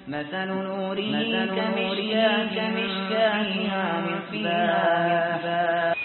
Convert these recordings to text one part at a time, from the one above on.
مثل نوره كمشكاة فيها مصباح.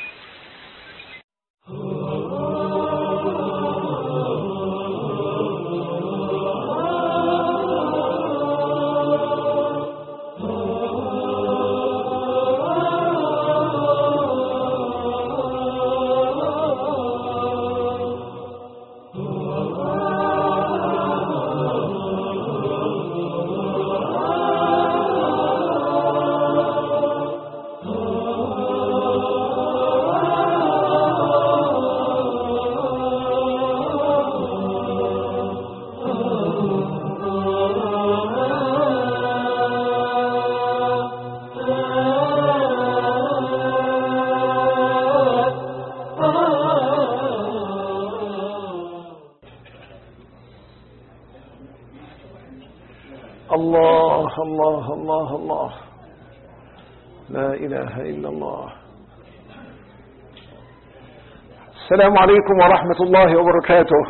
الله الله الله الله، لا إله إلا الله. السلام عليكم ورحمة الله وبركاته.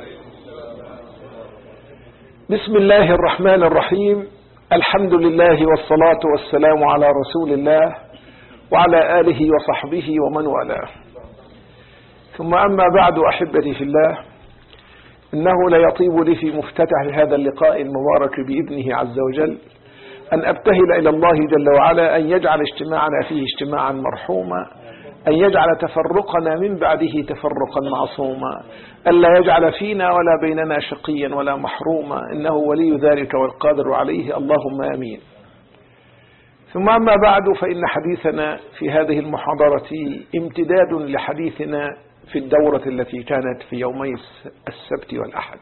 بسم الله الرحمن الرحيم. الحمد لله والصلاة والسلام على رسول الله وعلى آله وصحبه ومن والاه، ثم أما بعد. أحبتي في الله، إنه ليطيب لي في مفتتح هذا اللقاء المبارك بإذنه عز وجل أن أبتهل إلى الله جل وعلا أن يجعل اجتماعنا فيه اجتماعا مرحوما، أن يجعل تفرقنا من بعده تفرقا معصوما، ألا يجعل فينا ولا بيننا شقيا ولا محروما، إنه ولي ذلك والقادر عليه، اللهم آمين. ثم أما بعد، فإن حديثنا في هذه المحاضرة امتداد لحديثنا في الدورة التي كانت في يومي السبت والأحد.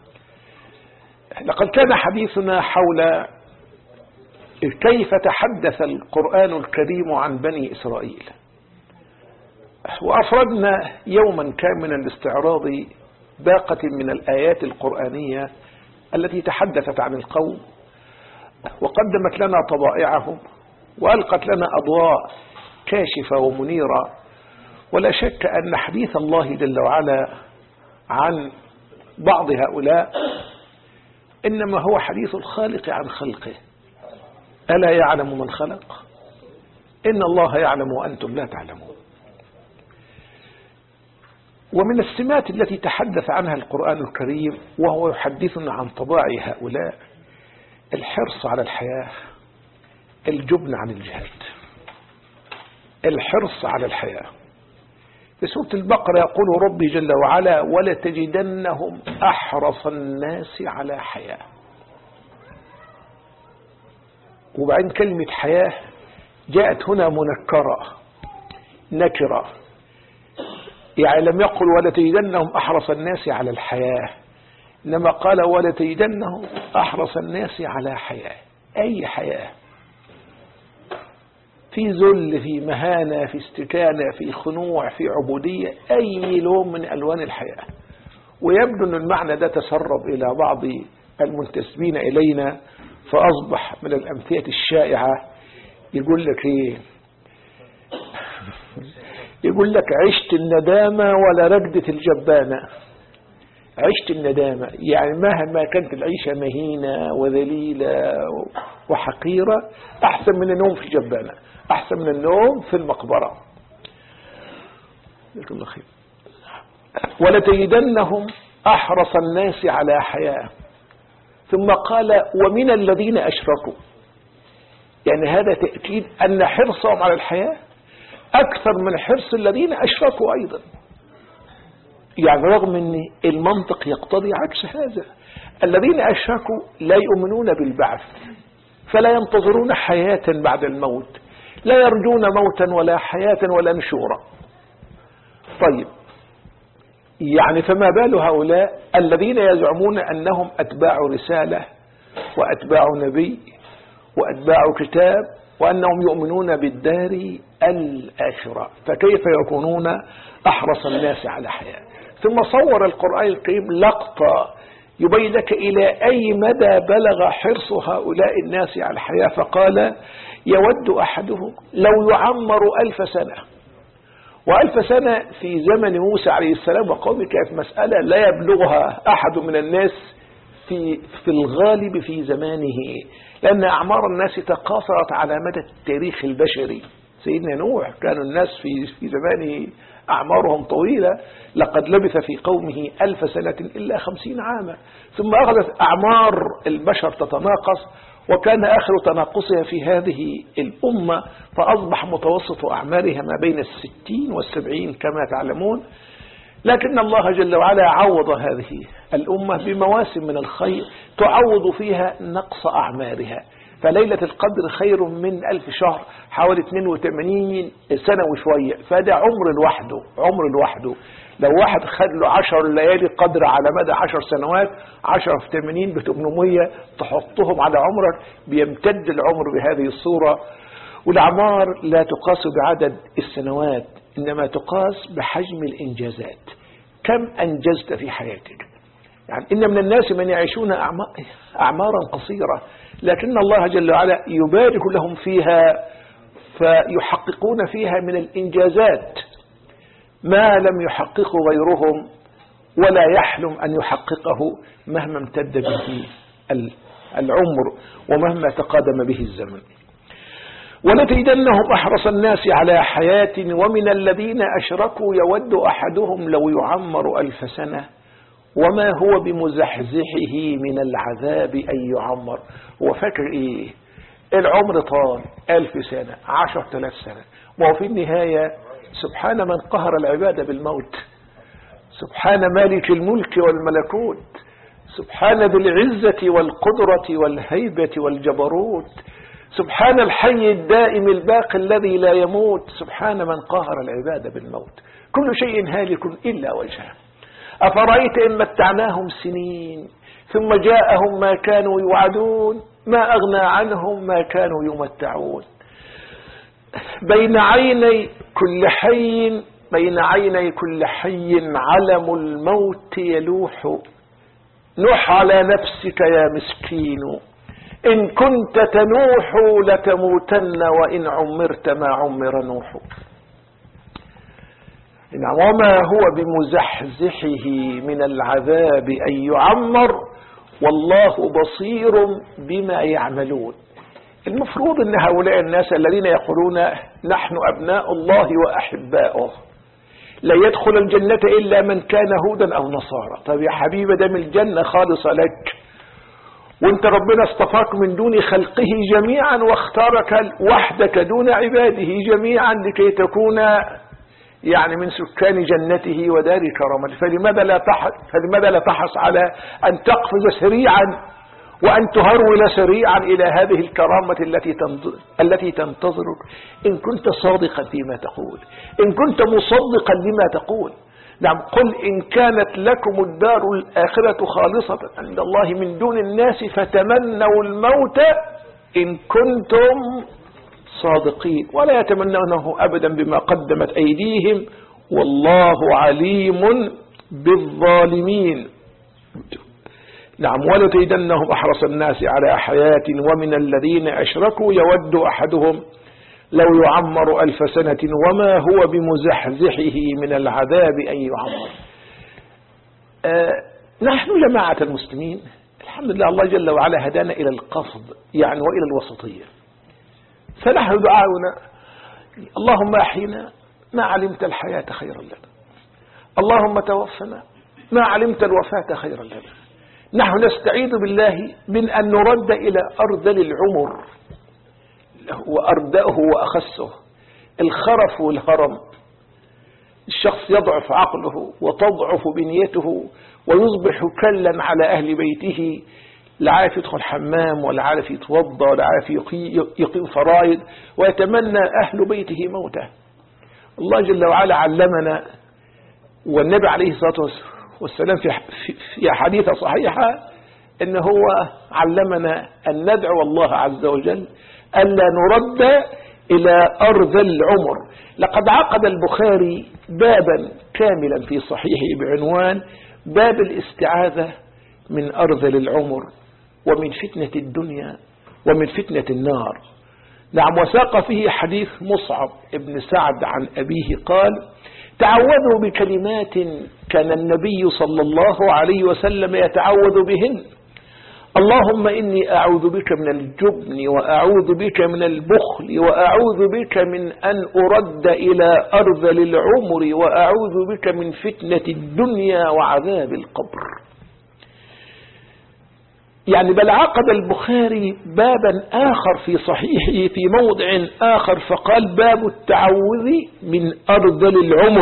لقد كان حديثنا حول كيف تحدث القرآن الكريم عن بني إسرائيل، وأفردنا يوما كاملا لاستعراض باقة من الآيات القرآنية التي تحدثت عن القوم وقدمت لنا طبائعهم وألقت لنا أضواء كاشفة ومنيرة. ولا شك أن حديث الله جل وعلا عن بعض هؤلاء إنما هو حديث الخالق عن خلقه. ألا يعلم من خلق؟ إن الله يعلم وأنتم لا تعلمون. ومن السمات التي تحدث عنها القرآن الكريم وهو يحدثنا عن طباع هؤلاء الحرص على الحياة، الجبن عن الجهاد. الحرص على الحياة. في سورة البقرة يقول ربي جل وعلا: ولتجدنهم أحرص الناس على حياة. وبعدين كلمة حياة جاءت هنا منكرة نكرة، يعني لم يقل ولتجدنهم أحرص الناس على الحياة، إنما قال ولتجدنهم أحرص الناس على حياة. أي حياة؟ في ذل، في مهانة، في استكانة، في خنوع، في عبودية، أي لون من ألوان الحياة. ويبدو أن المعنى ده تسرب إلى بعض المنتسبين إلينا، فأصبح من الأمثلة الشائعة يقول لك إيه؟ يقول لك عشت الندامة ولا رقدة الجبانة. عشت الندامة يعني مهما كانت العيشة مهينة وذليلة وحقيرة، أحسن من النوم في الجبانة، أحسن من النوم في المقبرة. ولتجدنهم أحرص الناس على حياة. ثم قال ومن الذين أشركوا، يعني هذا تأكيد أن حرصهم على الحياة أكثر من حرص الذين أشركوا أيضا. يعني رغم أن المنطق يقتضي عكس هذا. الذين أشركوا لا يؤمنون بالبعث، فلا ينتظرون حياة بعد الموت، لا يرجون موتا ولا حياة ولا نشورا. طيب، يعني فما بال هؤلاء الذين يزعمون أنهم أتباع رسالة وأتباع نبي وأتباع كتاب وأنهم يؤمنون بالدار الآخرة، فكيف يكونون أحرص الناس على حياة؟ ثم صور القرآن الكريم لقطة يبين لك إلى أي مدى بلغ حرص هؤلاء الناس على الحياة، فقال يود أحدهم لو يعمر 1000 سنة. و1000 سنة في زمن موسى عليه السلام وقومه كانت مسألة لا يبلغها أحد من الناس في الغالب في زمانه، لأن أعمار الناس تقاصرت على مدى التاريخ البشري. سيدنا نوح كانوا الناس في زمانه أعمارهم طويلة، لقد لبث في قومه 1000 سنة إلا 50 عاما، ثم أخذت أعمار البشر تتناقص، وكان آخر تناقصها في هذه الأمة، فأصبح متوسط أعمارها ما بين 60 و70 كما تعلمون. لكن الله جل وعلا عوض هذه الأمة بمواسم من الخير تعوض فيها نقص أعمارها. فليلة القدر خير من 1000 شهر، حوالي 82 سنة وشوية، فده عمر لوحده. لو واحد خد له 10 ليالي قدر على مدى 10 سنوات، 10 في 80 ب800 تحطهم على عمرك، بيمتد العمر بهذه الصورة. والأعمار لا تقاس بعدد السنوات، إنما تقاس بحجم الإنجازات. كم أنجزت في حياتك؟ يعني إن من الناس من يعيشون أعمارا قصيرة، لكن الله جل وعلا يبارك لهم فيها، فيحققون فيها من الإنجازات ما لم يحققه غيرهم، ولا يحلم أن يحققه مهما امتد به العمر ومهما تقادم به الزمن. ولتجدنهم أحرص الناس على حياة ومن الذين أشركوا يود أحدهم لو يعمر 1000 سنة وما هو بمزحزحه من العذاب أن يعمر. هو فاكر إيه؟ العمر طال 1000 سنة 10,000 سنة، وفي النهاية سبحان من قهر العباد بالموت، سبحان مالك الملك والملكوت، سبحان ذي العزة والقدرة والهيبة والجبروت، سبحان الحي الدائم الباقي الذي لا يموت، سبحان من قهر العباد بالموت. كل شيء هالك إلا وجهه. أفرأيت إن متعناهم سنين ثم جاءهم ما كانوا يوعدون ما أغنى عنهم ما كانوا يمتعون. بين عيني كل حي علم الموت يلوح، نح على نفسك يا مسكين، إن كنت تنوح لتموتن وإن عمرت ما عمر نوح. وما هو بمزحزحه من العذاب أن يعمر والله بصير بما يعملون. المفروض أن هؤلاء الناس الذين يقولون نحن أبناء الله وأحباؤه لا يدخل الجنة إلا من كان هودا أو نصارى. طيب يا حبيبي، دم الجنة خالصة لك، وانت ربنا اصطفاك من دون خلقه جميعا واختارك وحدك دون عباده جميعا لكي تكون يعني من سكان جنته ودار كرامته. فلماذا لا تحرص على أن تقفز سريعا وأن تهرول سريعا إلى هذه الكرامة التي تنتظرك إن كنت صادقا فيما تقول، إن كنت مصدقا لما تقول. نعم، قل إن كانت لكم الدار الآخرة خالصة عند الله من دون الناس فتمنوا الموت إن كنتم صادقين، ولا يتمنونه أبدا بما قدمت أيديهم والله عليم بالظالمين. نعم، ولتجدنهم أحرص الناس على حياة ومن الذين أشركوا يود أحدهم لو يعمر 1000 سنة وما هو بمزحزحه من العذاب أن يعمر. نحن جماعة المسلمين الحمد لله، الله جل وعلا هدانا إلى القصد يعني وإلى الوسطية. فنحن دعاؤنا اللهم أحينا ما علمت الحياة خيرا لنا، اللهم توفنا ما علمت الوفاة خيرا لنا. نحن نستعيذ بالله من أن نرد إلى أرذل العمر وأردأه وأخسه، الخرف والهرم. الشخص يضعف عقله وتضعف بنيته ويصبح كلا على أهل بيته، لا عارف يدخل حمام ولا عارف يتوضى ولا عارف يقيم فرائض، ويتمنى أهل بيته موته. الله جل وعلا علمنا، والنبي عليه الصلاة والسلام في حديثة صحيحة إن هو علمنا أن ندعو الله عز وجل ألا نرد إلى أرذل العمر. لقد عقد البخاري بابا كاملا في صحيحه بعنوان باب الاستعاذة من أرذل العمر ومن فتنة الدنيا ومن فتنة النار. نعم، وساق فيه حديث مصعب ابن سعد عن أبيه قال: تعوذوا بكلمات كان النبي صلى الله عليه وسلم يتعوذ بهن اللهم إني أعوذ بك من الجبن وأعوذ بك من البخل وأعوذ بك من أن أرد إلى أرذل العمر وأعوذ بك من فتنة الدنيا وعذاب القبر. يعني بل عقد البخاري بابا آخر في صحيحه في موضع آخر فقال باب التعوذ من أرذل العمر.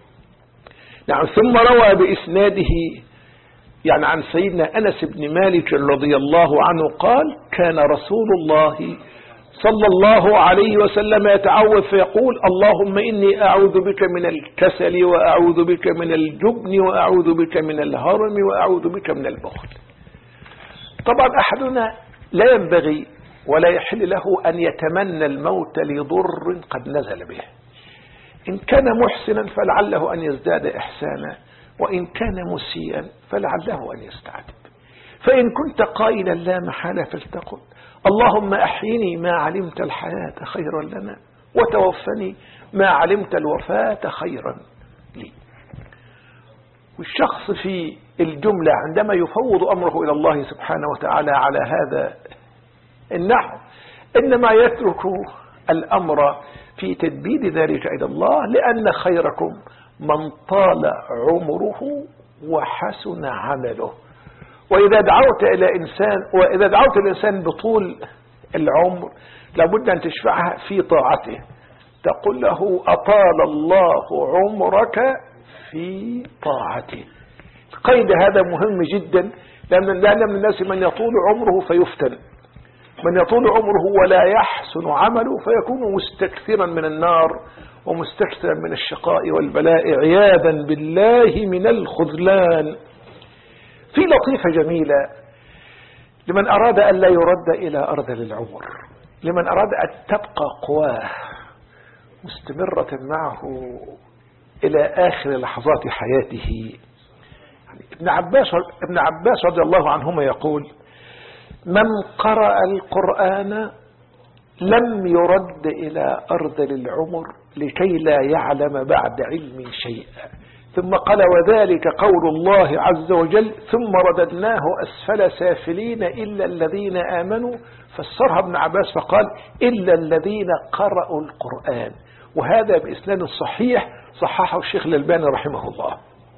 نعم. ثم روى بإسناده يعني عن سيدنا أنس بن مالك رضي الله عنه قال كان رسول الله صلى الله عليه وسلم يتعوذ فيقول اللهم إني أعوذ بك من الكسل وأعوذ بك من الجبن وأعوذ بك من الهرم وأعوذ بك من البخل. طبعا أحدنا لا ينبغي ولا يحل له أن يتمنى الموت لضر قد نزل به. إن كان محسنا فلعله أن يزداد إحسانا، وإن كان مسيئا فلعله أن يستعتب. فإن كنت قائلا لا محالة فلتقل اللهم أحيني ما علمت الحياة خيرا لنا وتوفني ما علمت الوفاة خيرا لي. والشخص في الجملة عندما يفوض أمره إلى الله سبحانه وتعالى على هذا النحو إنما يترك الأمر في تدبير ذلك إلى الله، لأن خيركم من طال عمره وحسن عمله. وإذا دعوت الإنسان بطول العمر لابد أن تشفعها في طاعته، تقول له أطال الله عمرك في طاعته. قيد هذا مهم جدا، لأن من الناس من يطول عمره فيفتن، من يطول عمره ولا يحسن عمله فيكون مستكثرا من النار ومستكثرا من الشقاء والبلاء عياذا بالله من الخذلان. في لطيفة جميلة لمن أراد أن لا يرد إلى أرذل العمر، لمن أراد أن تبقى قواه مستمرة معه إلى آخر لحظات حياته. ابن عباس رضي الله عنهما يقول من قرأ القرآن لم يرد إلى أرذل العمر لكي لا يعلم بعد علم شيئا. ثم قال وذلك قول الله عز وجل ثم رددناه أسفل سافلين إلا الذين آمنوا. فسرها ابن عباس فقال إلا الذين قرأوا القرآن، وهذا بإسناد صحيح صححه الشيخ الألباني رحمه الله.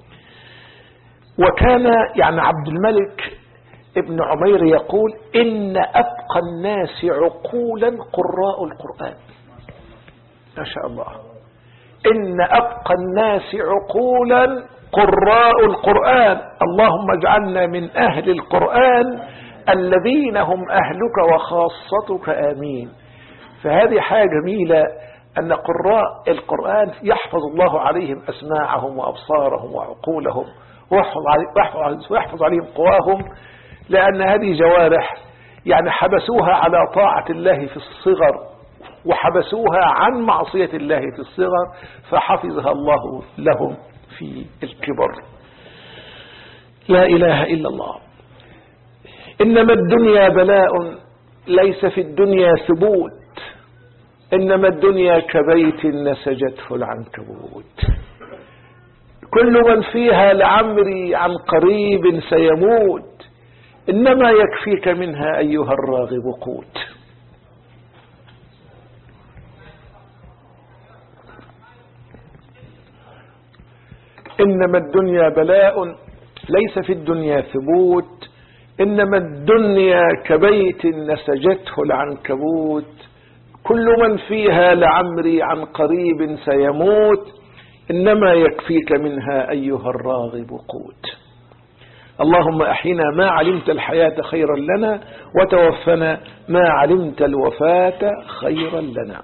وكان يعني عبد الملك ابن عمير يقول إن أبقى الناس عقولا قراء القرآن. ما شاء الله، إن أبقى الناس عقولا قراء القرآن، اللهم اجعلنا من أهل القرآن الذين هم أهلك وخاصتك آمين. فهذه حاجة جميلة أن قراء القرآن يحفظ الله عليهم أسماعهم وأبصارهم وعقولهم ويحفظ عليهم قواهم، لأن هذه جوارح يعني حبسوها على طاعة الله في الصغر وحبسوها عن معصية الله في الصغر، فحفظها الله لهم في الكبر. لا إله إلا الله. إنما الدنيا بلاء ليس في الدنيا ثبوت، إنما الدنيا كبيت نسجته العنكبوت، كل من فيها لعمري عن قريب سيموت، إنما يكفيك منها أيها الراغب قوت. إنما الدنيا بلاء ليس في الدنيا ثبوت، إنما الدنيا كبيت نسجته العنكبوت، كل من فيها لعمري عن قريب سيموت، إنما يكفيك منها أيها الراغب قوت. اللهم أحينا ما علمت الحياة خيرا لنا وتوفنا ما علمت الوفاة خيرا لنا.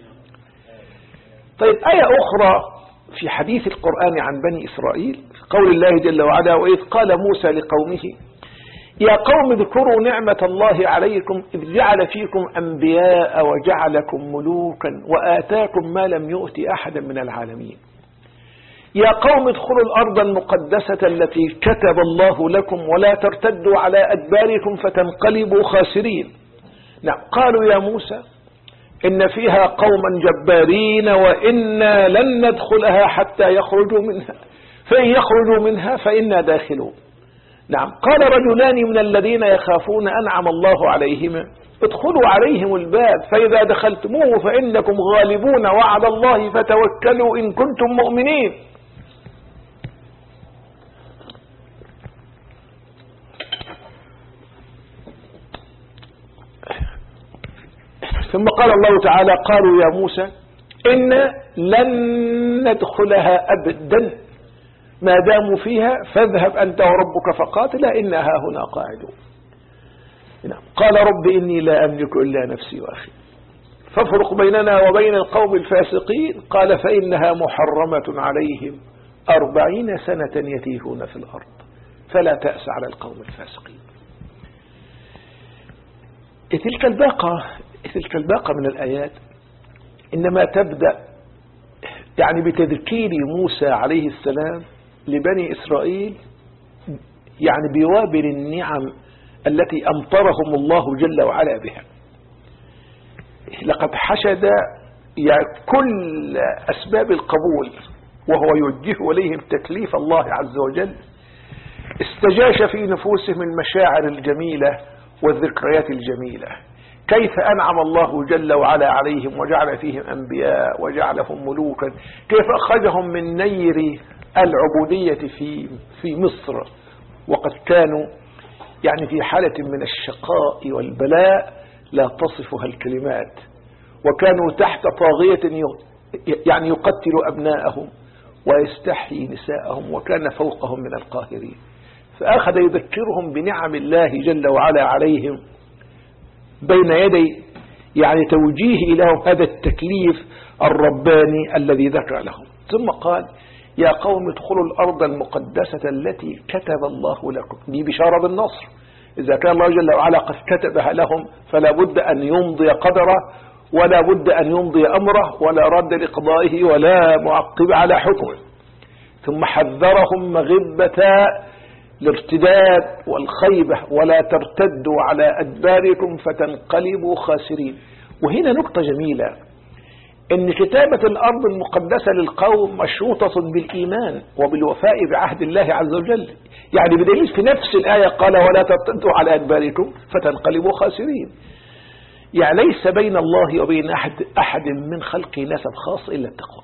طيب آية أخرى في حديث القرآن عن بني إسرائيل قول الله جل وعلا وإذ قال موسى لقومه يا قوم اذكروا نعمة الله عليكم إذ جعل فيكم أنبياء وجعلكم ملوكا وآتاكم ما لم يؤت أحدا من العالمين. يا قوم ادخلوا الأرض المقدسة التي كتب الله لكم ولا ترتدوا على أدباركم فتنقلبوا خاسرين. نعم قالوا يا موسى إن فيها قوما جبارين وإنا لن ندخلها حتى يخرجوا منها فإن يخرجوا منها فإنا داخلون. نعم. قال رجلان من الذين يخافون أنعم الله عليهم ادخلوا عليهم الباب فإذا دخلتموه فإنكم غالبون وعد الله فتوكلوا إن كنتم مؤمنين. ثم قال الله تعالى قالوا يا موسى إن لن ندخلها أبدا ما داموا فيها فاذهب أنت وربك فقاتلا إنها هنا قاعدون. قال رب إني لا أملك إلا نفسي وأخي فافرق بيننا وبين القوم الفاسقين. قال فإنها محرمة عليهم 40 سنة يتيهون في الأرض فلا تأس على القوم الفاسقين. تلك الباقة من الآيات إنما تبدأ يعني بتذكير موسى عليه السلام لبني إسرائيل يعني بوابل النعم التي أمطرهم الله جل وعلا بها. لقد حشد يعني كل أسباب القبول وهو يوجه إليهم تكليف الله عز وجل. استجاش في نفوسهم المشاعر الجميلة والذكريات الجميلة، كيف أنعم الله جل وعلا عليهم وجعل فيهم أنبياء وجعلهم ملوكا، كيف أخرجهم من نير العبودية في مصر وقد كانوا يعني في حالة من الشقاء والبلاء لا تصفها الكلمات، وكانوا تحت طاغية يعني يقتل أبناءهم ويستحيي نساءهم وكان فوقهم من القاهرين. فأخذ يذكرهم بنعم الله جل وعلا عليهم بين يدي يعني توجيه لهم هذا التكليف الرباني الذي ذكر لهم. ثم قال يا قوم ادخلوا الأرض المقدسة التي كتب الله لكم. دي بشارة بالنصر، إذا كان الله جل وعلا قد كتبها لهم فلا بد أن يمضي قدره ولا بد أن يمضي أمره ولا رد لقضائه ولا معقب على حكمه. ثم حذرهم مغبة الارتداد والخيبة ولا ترتدوا على أدباركم فتنقلبوا خاسرين. وهنا نقطة جميلة، إن كتابة الأرض المقدسة للقوم مشروطة بالإيمان وبالوفاء بعهد الله عز وجل، يعني بدليل في نفس الآية قال ولا ترتدوا على أدباركم فتنقلبوا خاسرين. يعني ليس بين الله وبين أحد من خلقه نسب خاص إلا التقوى.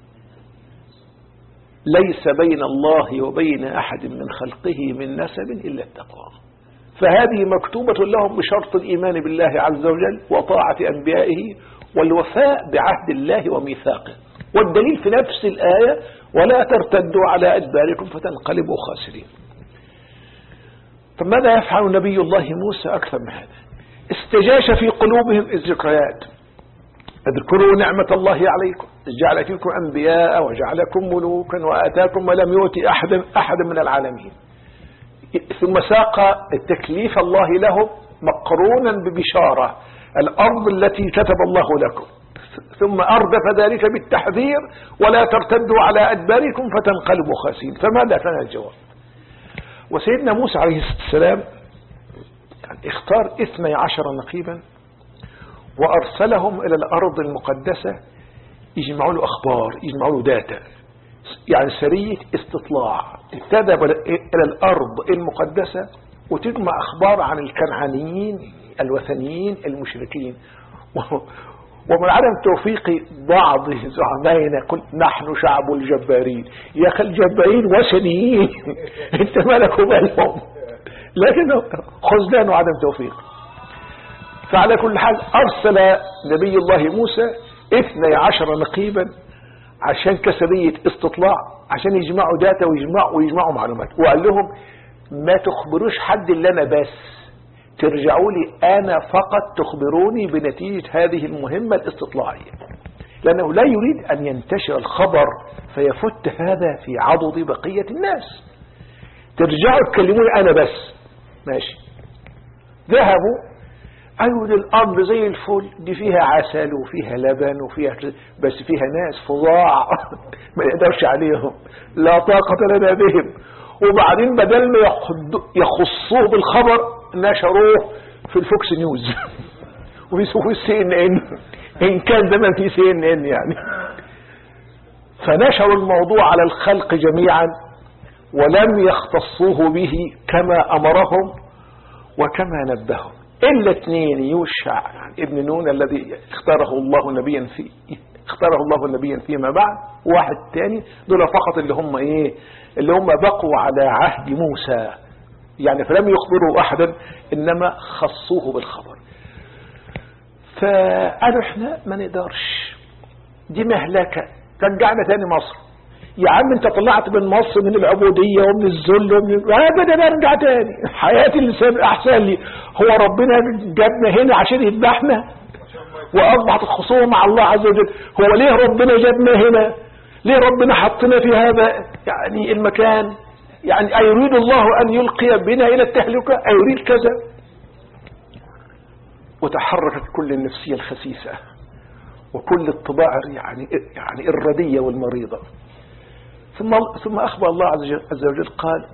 ليس بين الله وبين أحد من خلقه من نسب إلا التقوى. فهذه مكتوبة لهم بشرط الإيمان بالله عز وجل وطاعة أنبيائه والوفاء بعهد الله وميثاقه. والدليل في نفس الآية ولا ترتدوا على أدباركم فتنقلبوا خاسرين. فماذا يفعل نبي الله موسى أكثر من هذا؟ استجاش في قلوبهم الذكريات. اذكروا نعمة الله عليكم جعل فيكم أنبياء وجعلكم ملوكا وآتاكم ولم يؤت أحد من العالمين. ثم ساق التكليف الله لهم مقرونا ببشارة الأرض التي كتب الله لكم، ثم أردف ذلك بالتحذير ولا ترتدوا على أدباركم فتنقلبوا خاسرين. فماذا كان الجواب؟ وسيدنا موسى عليه السلام يعني اختار 12 نقيبا وأرسلهم إلى الأرض المقدسة يجمعوا له أخبار، يجمعوا له داتا، يعني سرية استطلاع. تذهب إلى الأرض المقدسة وتجمع أخبار عن الكنعانيين الوثنيين المشركين. ومن عدم توفيق بعض زعمائنا قل نحن شعب الجبارين. يا أخي الجبارين وثنيين انت مالك وبالهم، لكن خذلان وعدم توفيق. فعلى كل حال أرسل نبي الله موسى 12 نقيبا عشان كسرية استطلاع عشان يجمعوا داتا ويجمعوا معلومات. وقال لهم ما تخبروش حد إلا أنا بس، ترجعوا لي أنا فقط تخبروني بنتيجة هذه المهمة الاستطلاعية، لأنه لا يريد أن ينتشر الخبر فيفت هذا في عضد بقية الناس. ترجعوا تكلموني أنا بس. ماشي. ذهبوا قالوا الأرض زي الفل، دي فيها عسل وفيها لبن وفيها بس فيها ناس فظاع ما يقدرش عليهم، لا طاقة لنا بهم. وبعدين بدل ما يخصوه بالخبر نشروه في الفوكس نيوز وفي السي ان ان، ان كان زمان في سي ان ان يعني. فنشروا الموضوع على الخلق جميعا ولم يختصوه به كما أمرهم وكما نبههم إلا اثنين، يوشع ابن نون الذي اختاره الله نبيا فيما بعد، واحد تاني، دول فقط اللي هم بقوا على عهد موسى، يعني فلم يخبروا أحدا إنما خصوه بالخبر. فقالوا احنا ما نقدرش، دي مهلكة، رجعنا تاني مصر. يا عم انت طلعت من مصر من العبودية ومن الذل ابدا ارجع تاني، حياتي اللي احسن لي. هو ربنا جابنا هنا عشان يذبحنا واصبحت الخصومة مع الله عز وجل؟ هو ليه ربنا جابنا هنا؟ ليه ربنا حطنا في هذا يعني المكان؟ يعني أيريد الله أن يلقي بنا إلى التهلكة؟ أيريد كذا؟ وتحركت كل النفسية الخسيسة وكل الطباع يعني الردية والمريضة. ثم أخبر الله عز وجل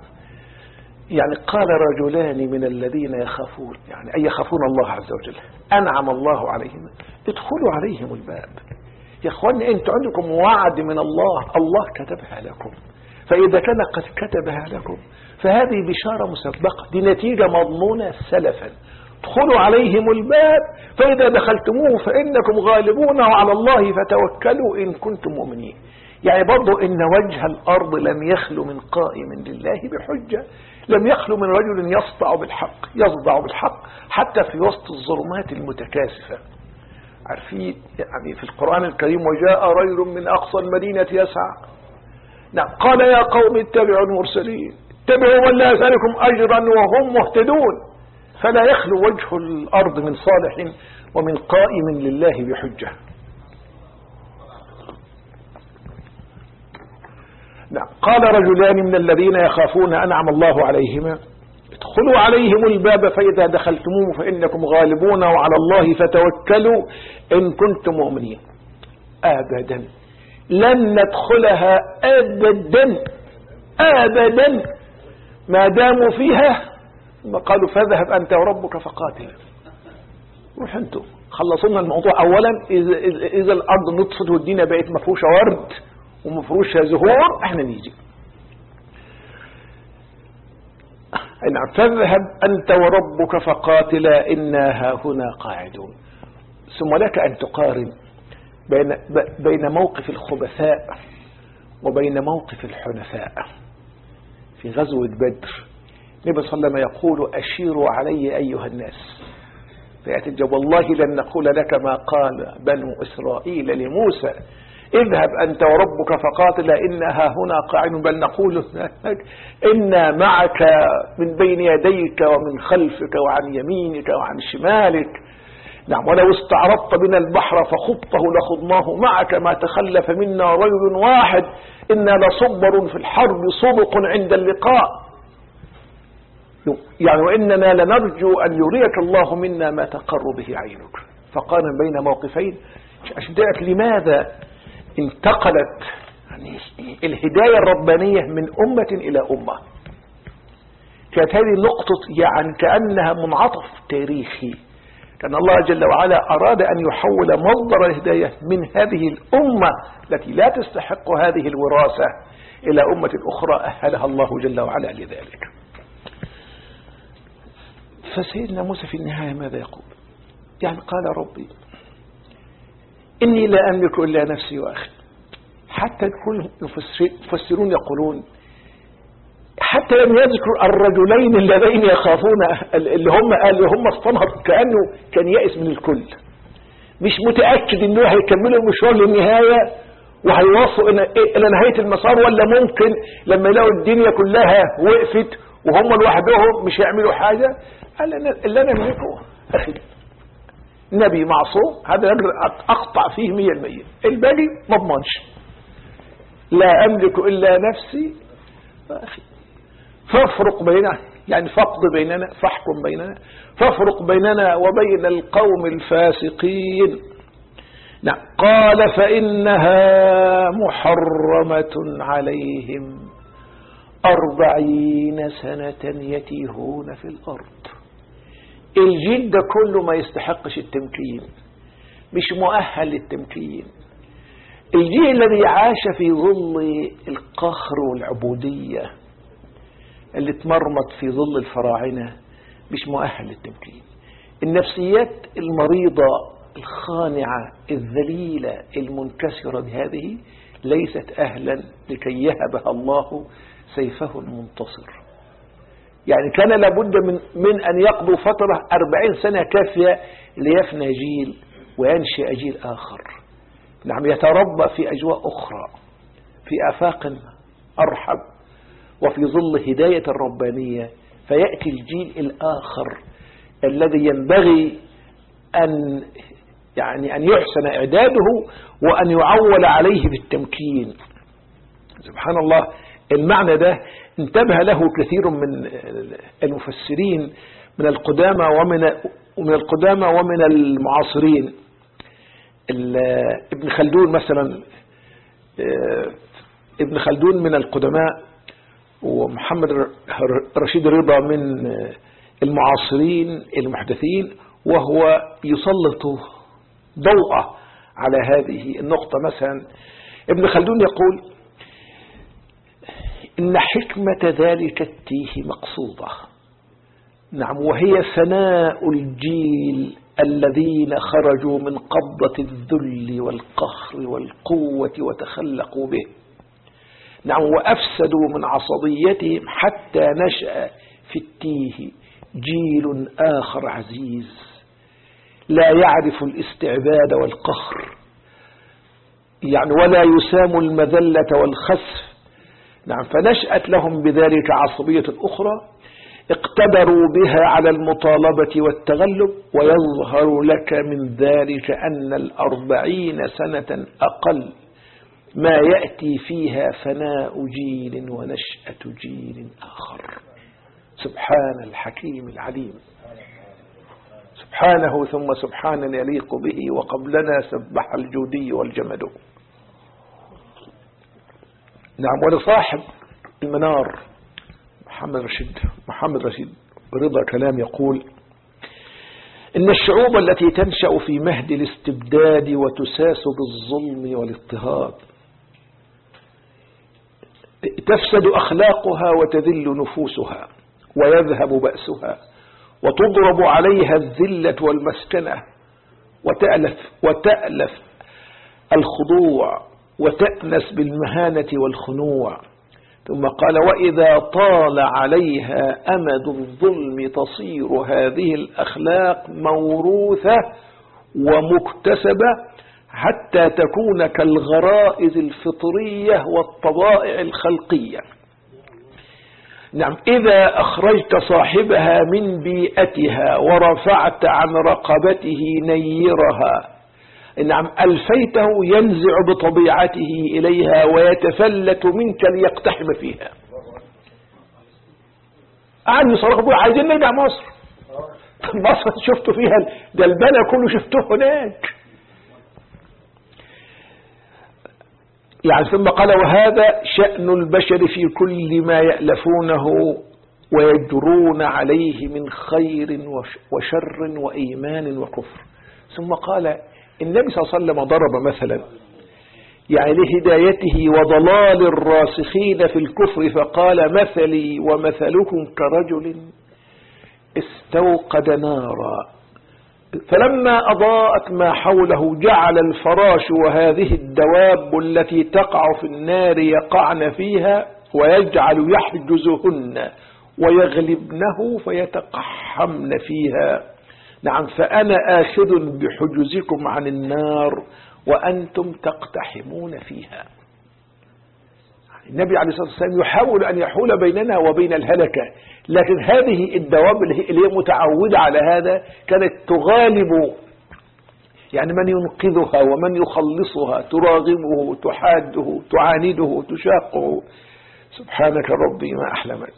قال رجلان من الذين يخافون، يعني أي يخافون الله عز وجل، أنعم الله عليهم، ادخلوا عليهم الباب. يا أخواني أنتم عندكم وعد من الله كتبها لكم، فإذا كان قد كتبها لكم فهذه بشارة مسبقة، دي نتيجة مضمونة سلفا. ادخلوا عليهم الباب فإذا دخلتموه فإنكم غالبون وعلى الله فتوكلوا إن كنتم مؤمنين. يعني برضو إن وجه الأرض لم يخلو من قائم لله بحجة، لم يخلو من رجل يصدع بالحق حتى في وسط الظلمات المتكاثفة. عارفين يعني في القرآن الكريم وجاء رجل من أقصى المدينة يسعى، نعم، قال يا قوم اتبعوا المرسلين، اتبعوا من لا يسألكم أجرا وهم مهتدون. فلا يخلو وجه الأرض من صالح ومن قائم لله بحجة. نعم. قال رجلان من الذين يخافون أنعم الله عليهما ادخلوا عليهم الباب فإذا دخلتموه فإنكم غالبون وعلى الله فتوكلوا إن كنتم مؤمنين. أبدا لن ندخلها أبدا ما داموا فيها. ثم قالوا فاذهب أنت وربك فقاتل. روح انتم خلصونا الموضوع أولا. إذا الأرض نطفت والدنيا بقت مفروشة ورد ومفروشة زهور احنا نيجي. نعم. فاذهب أنت وربك فقاتلا إنا هاهنا قاعدون. ثم لك أن تقارن بين موقف الخبثاء وبين موقف الحنفاء. في غزوة بدر النبي صلى الله عليه وسلم يقول أشيروا علي أيها الناس، فيأتي والله لن نقول لك ما قال بنو إسرائيل لموسى اذهب أنت وربك فقاتلا إنها هنا قاعد، بل نقول إنا معك من بين يديك ومن خلفك وعن يمينك وعن شمالك. نعم. ولو استعرضت بنا البحر فخضته لخضناه معك ما تخلف منا رجل واحد إنا لصبر في الحرب صدق عند اللقاء. يعني وإننا لنرجو أن يريك الله منا ما تقر به عينك. فقارن بين موقفين عشان تعرف لماذا انتقلت يعني الهداية الربانية من أمة إلى أمة. كانت هذه نقطة يعني كأنها منعطف تاريخي، كان الله جل وعلا أراد أن يحول مصدر الهداية من هذه الأمة التي لا تستحق هذه الوراثة إلى أمة أخرى أهلها الله جل وعلا لذلك. فسيدنا موسى في النهاية ماذا يقول؟ يعني قال ربي إني لا أملك إلا نفسي وأخي. حتى كل المفسرون يقولون حتى لم يذكر الرجلين اللذين يخافون اللي هم اصطنهر، كأنه كان يأس من الكل، مش متأكد انه هيكملوا المشوار للنهاية وهيوصلوا الى نهاية المسار، ولا ممكن لما يلاقوا الدنيا كلها وقفت وهم لوحدهم مش هيعملوا حاجة. قال اللي انا املكه اخي نبي معصوم، هذا اقطع فيه 100%، الباقي ما اضمنش. لا املك الا نفسي واخي فافرق بيننا، يعني فقد بيننا، فاحكم بيننا، فافرق بيننا وبين القوم الفاسقين. نعم. قال فإنها محرمة عليهم 40 سنة يتيهون في الأرض. الجيل ده كله ما يستحقش التمكين، مش مؤهل للتمكين. الجيل الذي عاش في ظل القهر والعبودية اللي اتمرمط في ظل الفراعنة مش مؤهل للتمكين. النفسيات المريضة الخانعة الذليلة المنكسرة بهذه ليست أهلا لكي يهبها الله سيفه المنتصر. يعني كان لابد من أن يقضوا فترة 40 سنة كافية ليفنى جيل وينشئ جيل آخر، نعم، يتربى في أجواء أخرى، في آفاق أرحب، وفي ظل هداية الربانية، فيأتي الجيل الآخر الذي ينبغي أن يحسن إعداده وأن يعول عليه بالتمكين. سبحان الله، المعنى ده انتبه له كثير من المفسرين من القدامى ومن المعاصرين. ابن خلدون مثلا، ابن خلدون من القدماء، ومحمد رشيد رضا من المعاصرين المحدثين، وهو يسلط ضوءه على هذه النقطة. مثلا ابن خلدون يقول إن حكمة ذلك التيه مقصودة، نعم، وهي ثناء الجيل الذين خرجوا من قبضة الذل والقهر والقوة وتخلقوا به، نعم، وأفسدوا من عصبيتهم حتى نشأ في التيه جيل آخر عزيز لا يعرف الاستعباد والقهر، يعني ولا يسام المذلة والخسف، نعم، فنشأت لهم بذلك عصبية أخرى اقتدروا بها على المطالبة والتغلب. ويظهر لك من ذلك أن 40 سنة أقل ما يأتي فيها فناء جيل ونشأة جيل آخر. سبحان الحكيم العليم، سبحانه ثم سبحان يليق به، وقبلنا سبح الجودي والجمد. نعم، ولصاحب المنار محمد رشيد رضا كلام يقول إن الشعوب التي تنشأ في مهد الاستبداد وتساس بالظلم والاضطهاد تفسد أخلاقها وتذل نفوسها ويذهب بأسها وتضرب عليها الذلة والمسكنة وتألف الخضوع وتأنس بالمهانة والخنوع. ثم قال وإذا طال عليها أمد الظلم تصير هذه الأخلاق موروثة ومكتسبة حتى تكون كالغرائز الفطرية والطبائع الخلقية. نعم، إذا أخرجت صاحبها من بيئتها ورفعت عن رقبته نيرها، نعم، ألفيته ينزع بطبيعته إليها ويتفلت منك ليقتحم فيها. قعدوا يصرخوا عايزين نرجع مصر. مصر شفتوا فيها ده البلد كله شفتوه هناك. يعني ثم قال وهذا شأن البشر في كل ما يألفونه ويجرون عليه من خير وشر وإيمان وكفر. ثم قال النبي صلى الله عليه وسلم ضرب مثلا يعني لهدايته وضلال الراسخين في الكفر، فقال مثلي ومثلكم كرجل استوقد نارا فلما أضاءت ما حوله جعل الفراش وهذه الدواب التي تقع في النار يقعن فيها ويجعل يحجزهن ويغلبنه فيتقحمن فيها. نعم، فأنا آخذ بحجزكم عن النار وأنتم تقتحمون فيها. النبي عليه الصلاة والسلام يحاول أن يحول بيننا وبين الهلكة، لكن هذه الدواب اللي هي متعودة على هذا كانت تغالب يعني من ينقذها ومن يخلصها، تراغمه، تحاده، تعانده، تشاقه. سبحانك ربي ما أحلمك.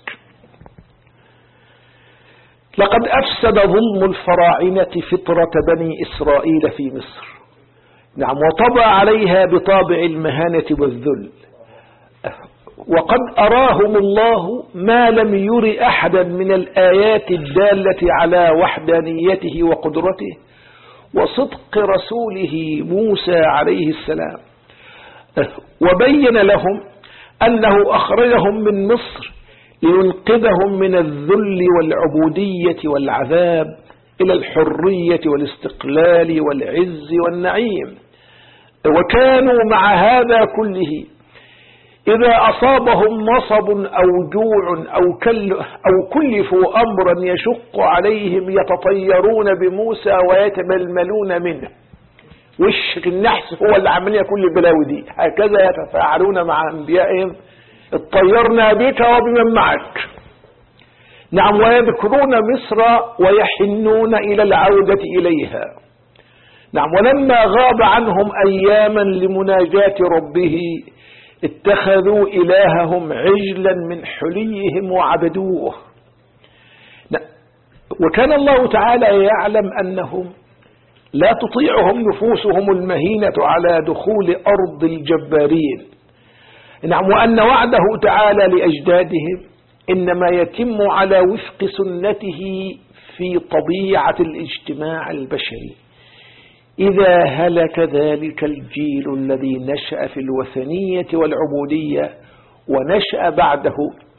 لقد أفسد ظلم الفراعنة فطرة بني إسرائيل في مصر، نعم، وطبع عليها بطابع المهانة والذل، وقد أراهم الله ما لم ير أحدا من الآيات الدالة على وحدانيته وقدرته وصدق رسوله موسى عليه السلام، وبين لهم أنه أخرجهم من مصر لينقذهم من الذل والعبودية والعذاب إلى الحرية والاستقلال والعز والنعيم. وكانوا مع هذا كله إذا أصابهم نصب أو جوع أو كلفوا أمرا يشق عليهم يتطيرون بموسى ويتململون منه. وش النحس هو اللي عمل كل البلاوي دي. هكذا يتفاعلون مع أنبيائهم: اطيرنا بك وبمن معك. نعم، ويذكرون مصر ويحنون إلى العودة إليها. نعم، ولما غاب عنهم أياما لمناجاة ربه اتخذوا إلههم عجلا من حليهم وعبدوه. وكان الله تعالى يعلم أنهم لا تطيعهم نفوسهم المهينة على دخول أرض الجبارين. نعم، وأن وعده تعالى لأجدادهم إنما يتم على وفق سنته في طبيعة الاجتماع البشري. إذا هلك ذلك الجيل الذي نشأ في الوثنية والعبودية ونشأ بعده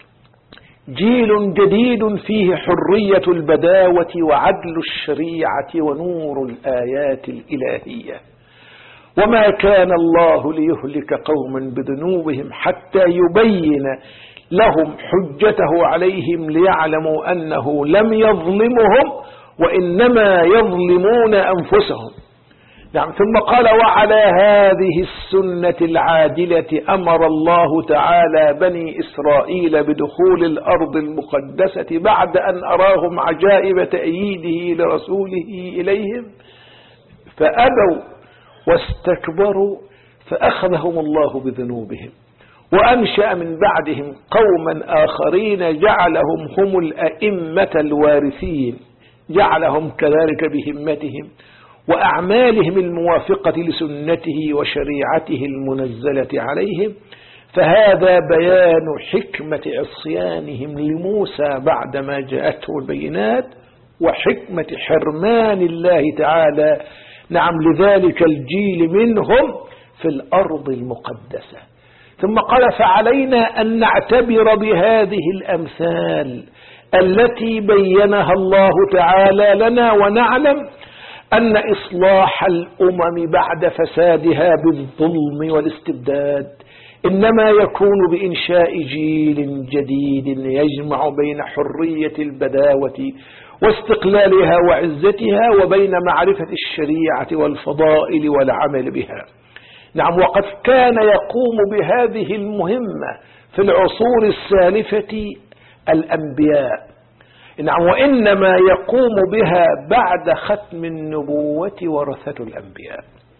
جيل جديد فيه حرية البداوة وعدل الشريعة ونور الآيات الإلهية. وما كان الله ليهلك قوما بذنوبهم حتى يبين لهم حجته عليهم ليعلموا أنه لم يظلمهم وإنما يظلمون أنفسهم. نعم، ثم قال: وعلى هذه السنة العادلة أمر الله تعالى بني إسرائيل بدخول الأرض المقدسة بعد أن أراهم عجائب تأييده لرسوله إليهم، فأبوا واستكبروا فأخذهم الله بذنوبهم، وأنشأ من بعدهم قوما آخرين جعلهم هم الأئمة الوارثين، جعلهم كذلك بهمتهم وأعمالهم الموافقة لسنته وشريعته المنزلة عليهم. فهذا بيان حكمة عصيانهم لموسى بعدما جاءته البينات، وحكمة حرمان الله تعالى نعم لذلك الجيل منهم في الأرض المقدسة. ثم قال: فعلينا أن نعتبر بهذه الأمثال التي بينها الله تعالى لنا، ونعلم أن إصلاح الأمم بعد فسادها بالظلم والاستبداد إنما يكون بإنشاء جيل جديد يجمع بين حرية البداوة واستقلالها وعزتها وبين معرفة الشريعة والفضائل والعمل بها. نعم، وقد كان يقوم بهذه المهمة في العصور السالفة الأنبياء. نعم، وإنما يقوم بها بعد ختم النبوة ورثة الأنبياء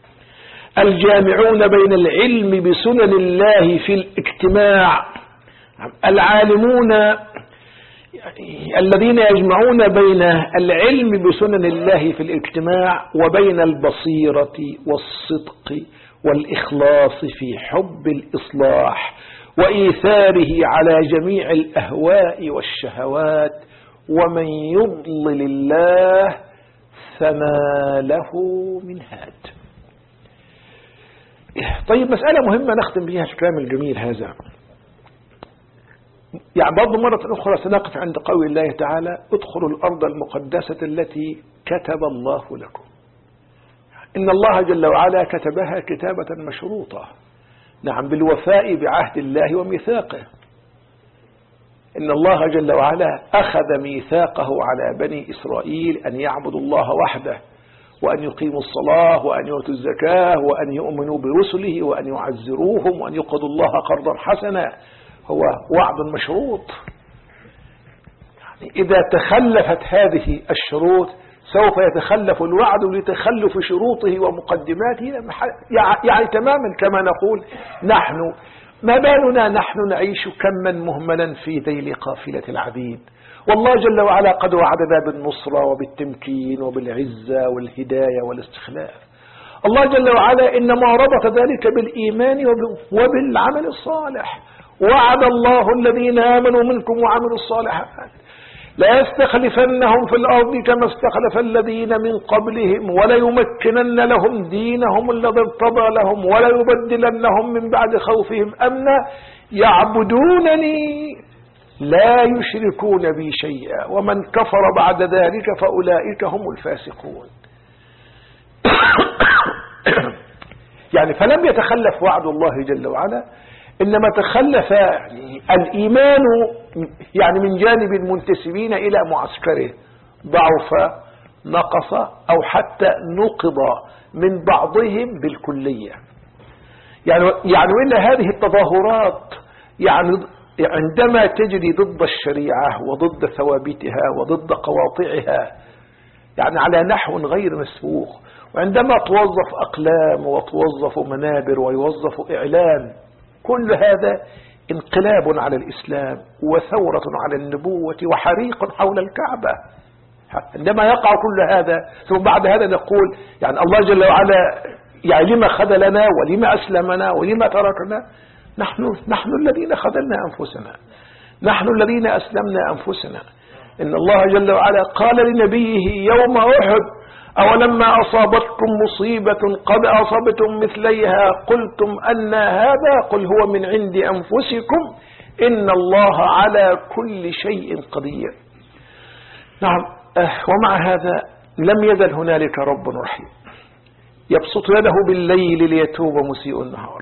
الجامعون بين العلم بسنن الله في الاجتماع، العالمون الذين يجمعون بين العلم بسنن الله في الاجتماع وبين البصيرة والصدق والإخلاص في حب الإصلاح وإيثاره على جميع الأهواء والشهوات. ومن يضلل الله فما له من هاد. طيب، مسألة مهمة نختم بها الكلام الجميل هذا. يعني برضو مرة أخرى سنقف عند قول الله تعالى: ادخلوا الأرض المقدسة التي كتب الله لكم. إن الله جل وعلا كتبها كتابة مشروطة، نعم، بالوفاء بعهد الله وميثاقه. إن الله جل وعلا أخذ ميثاقه على بني إسرائيل أن يعبدوا الله وحده، وأن يقيموا الصلاة، وأن يؤتوا الزكاة، وأن يؤمنوا برسله، وأن يعزروهم، وأن يقرضوا الله قرضا حسنا. هو وعد مشروط. يعني إذا تخلفت هذه الشروط سوف يتخلف الوعد لتخلف شروطه ومقدماته. يعني تماما كما نقول نحن: ما بالنا نحن نعيش كما مهملا في ذيل قافلة العبيد، والله جل وعلا قد وعدنا بالنصرة وبالتمكين وبالعزة والهداية والاستخلاف. الله جل وعلا إنما ربط ذلك بالإيمان وبالعمل الصالح. وعد الله الذين آمنوا منكم وعملوا الصالحات لا يستخلفنهم في الأرض كما استخلف الذين من قبلهم وليمكنن لهم دينهم الذي ارتضى لهم وليبدلنهم من بعد خوفهم أمنا يعبدونني لا يشركون بي شيئا ومن كفر بعد ذلك فأولئك هم الفاسقون. يعني فلم يتخلف وعد الله جل وعلا، إنما تخلف الإيمان يعني من جانب المنتسبين إلى معسكره، ضعف، نقص، أو حتى نقض من بعضهم بالكلية. يعني وإن هذه التظاهرات يعني عندما تجري ضد الشريعة وضد ثوابتها وضد قواطعها يعني على نحو غير مسبوق، وعندما توظف أقلام وتوظف منابر ويوظف إعلام، كل هذا انقلاب على الإسلام وثورة على النبوة وحريق حول الكعبة. عندما يقع كل هذا ثم بعد هذا نقول يعني الله جل وعلا يعني لما خذلنا ولما أسلمنا ولما تركنا؟ نحن الذين خذلنا أنفسنا، نحن الذين أسلمنا أنفسنا. إن الله جل وعلا قال لنبيه يوم أحد: أولما أصابتكم مصيبة قد أصبتم مثليها قلتم أن هذا قل هو من عند أنفسكم إن الله على كل شيء قدير. نعم، ومع هذا لم يزل هنالك رب رحيم يبسط يده بالليل ليتوب مسيء النهار.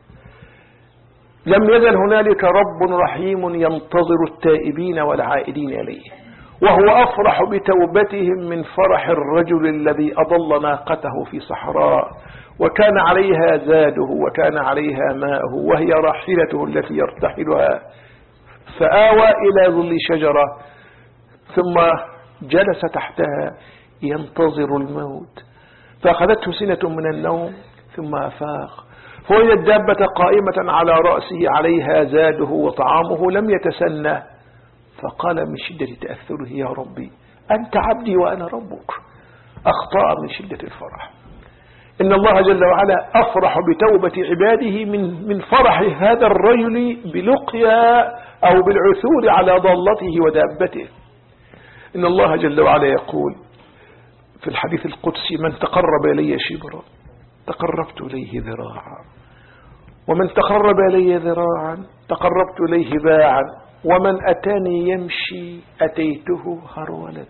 لم يزل هنالك رب رحيم ينتظر التائبين والعائدين إليه، وهو أفرح بتوبتهم من فرح الرجل الذي أضل ناقته في صحراء وكان عليها زاده وكان عليها ماءه وهي راحلته التي يرتحلها، فآوى إلى ظل شجرة ثم جلس تحتها ينتظر الموت، فأخذته سنة من النوم ثم أفاق فوجد الدابة قائمة على رأسه عليها زاده وطعامه لم يتسنى، فقال من شدة تأثره: يا ربي أنت عبدي وأنا ربك. أخطأ من شدة الفرح. إن الله جل وعلا أفرح بتوبة عباده من فرح هذا الرجل بلقيا أو بالعثور على ضالته ودابته. إن الله جل وعلا يقول في الحديث القدسي: من تقرب إلي شبرا تقربت إليه ذراعا، ومن تقرب إلي ذراعا تقربت إليه باعا، ومن أتاني يمشي أتيته هرولة.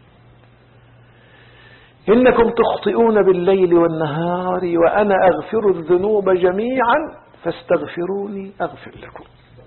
إنكم تخطئون بالليل والنهار وأنا أغفر الذنوب جميعا فاستغفروني أغفر لكم.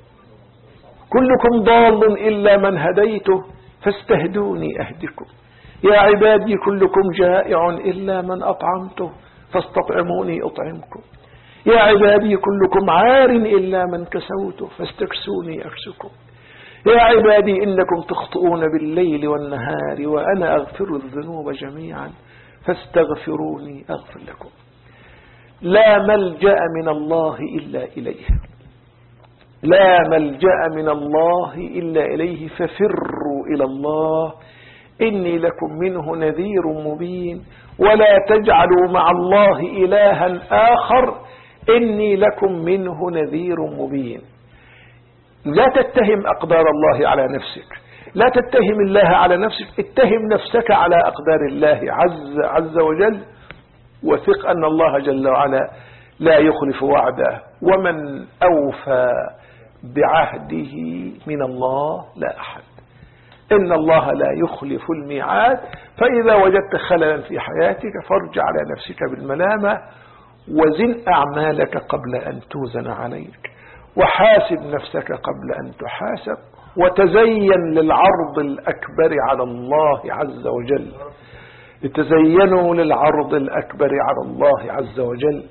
كلكم ضال إلا من هديته فاستهدوني أهدكم. يا عبادي كلكم جائع إلا من أطعمته فاستطعموني أطعمكم. يا عبادي كلكم عار إلا من كسوته فاستكسوني أكسكم. يا عبادي إنكم تخطئون بالليل والنهار وأنا أغفر الذنوب جميعا فاستغفروني أغفر لكم. لا ملجأ من الله إلا إليه، لا ملجأ من الله إلا إليه ففروا إلى الله إني لكم منه نذير مبين ولا تجعلوا مع الله إلها آخر إني لكم منه نذير مبين. لا تتهم أقدار الله على نفسك، لا تتهم الله على نفسك، اتهم نفسك على أقدار الله عز وجل، وثق أن الله جل وعلا لا يخلف وعده، ومن أوفى بعهده من الله لا أحد. إن الله لا يخلف الميعاد. فإذا وجدت خللا في حياتك فارجع على نفسك بالملامة وزن أعمالك قبل أن توزن عليك، وحاسب نفسك قبل أن تحاسب، وتزين للعرض الأكبر على الله عز وجل. تزينوا للعرض الأكبر على الله عز وجل.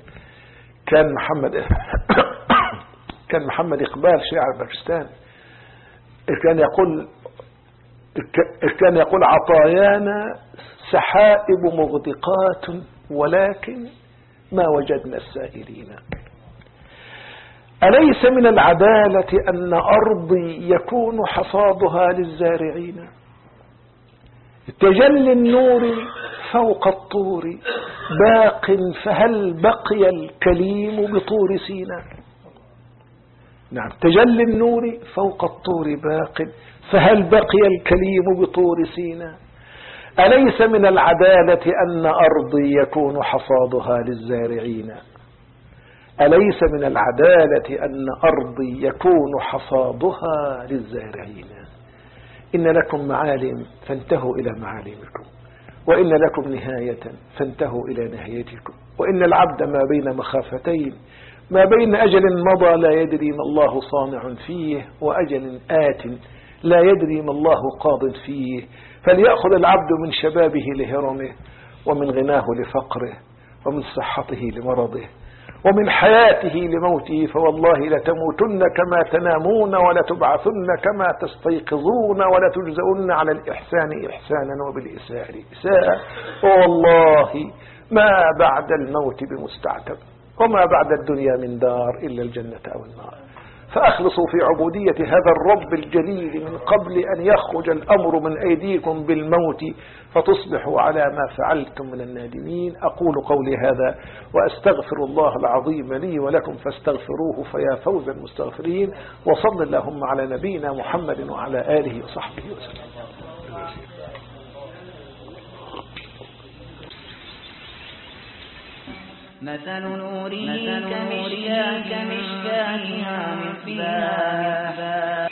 كان محمد إقبال شاعر باكستان كان يقول عطايانا سحائب مغدقات ولكن ما وجدنا السائلين. أليس من العدالة أن أرضي يكون حصادها للزارعين؟ تجلي النور فوق الطور باق فهل بقي الكليم بطور سيناء. نعم، تجلي النور فوق الطور باق فهل بقي الكليم بطور سيناء. أليس من العدالة أن أرضي يكون حصادها للزارعين؟ أليس من العدالة أن أرضي يكون حصادها للزارعين؟ إن لكم معالم فانتهوا إلى معالمكم، وإن لكم نهاية فانتهوا إلى نهايتكم، وإن العبد ما بين مخافتين، ما بين أجل مضى لا يدري ما الله صانع فيه، وأجل آت لا يدري ما الله قاض فيه. فليأخذ العبد من شبابه لهرمه، ومن غناه لفقره، ومن صحته لمرضه، ومن حياته لموته، فوالله لتموتن كما تنامون، ولتبعثن كما تستيقظون، ولتجزؤن على الإحسان إحسانا وبالإساءة إساءة، ووالله ما بعد الموت بمستعتب، وما بعد الدنيا من دار إلا الجنة أو النار. فأخلصوا في عبودية هذا الرب الجليل من قبل أن يخرج الأمر من أيديكم بالموت فتصبحوا على ما فعلتم من النادمين. أقول قولي هذا وأستغفر الله العظيم لي ولكم فاستغفروه فيا فوز المستغفرين. وصل اللهم على نبينا محمد وعلى آله وصحبه وسلم. مثل نوره كمشكاة فيها مصباح